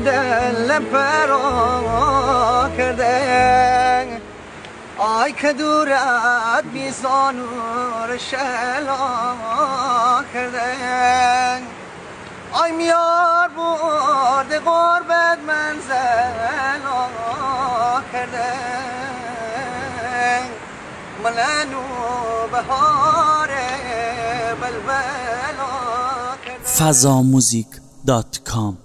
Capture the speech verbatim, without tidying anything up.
دل فرا کرده آی که دورت بی زانور شلا کرده آی میار برده غربت منزلا کرده ملنو بهار بلبلا کرده فضاموزیک دات کام